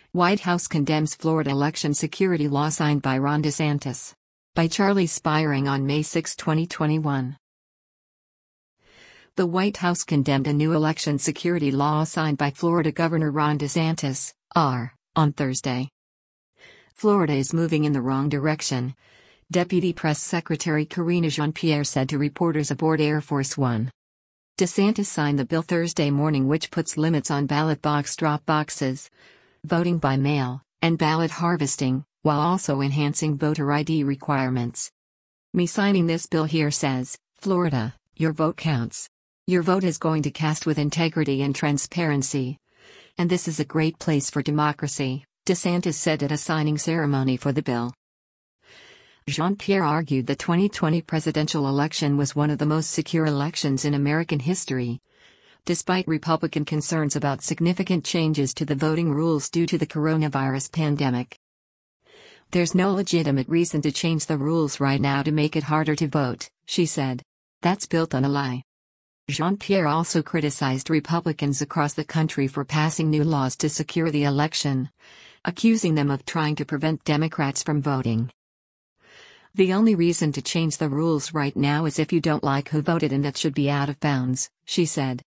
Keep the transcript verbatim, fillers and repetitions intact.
White House condemns Florida election security law signed by Ron DeSantis. By Charlie Spiring on May sixth, twenty twenty-one. The White House condemned a new election security law signed by Florida Governor Ron DeSantis, R, on Thursday. Florida is moving in the wrong direction, Deputy Press Secretary Karine Jean-Pierre said to reporters aboard Air Force One. DeSantis signed the bill Thursday morning, which puts limits on ballot box drop boxes, voting by mail, and ballot harvesting, while also enhancing voter I D requirements. "Me signing this bill here says, Florida, your vote counts. Your vote is going to cast with integrity and transparency. And this is a great place for democracy," DeSantis said at a signing ceremony for the bill. Jean-Pierre argued the twenty twenty presidential election was one of the most secure elections in American history, despite Republican concerns about significant changes to the voting rules due to the coronavirus pandemic. "There's no legitimate reason to change the rules right now to make it harder to vote," she said. "That's built on a lie." Jean-Pierre also criticized Republicans across the country for passing new laws to secure the election, accusing them of trying to prevent Democrats from voting. "The only reason to change the rules right now is if you don't like who voted, and that should be out of bounds," she said.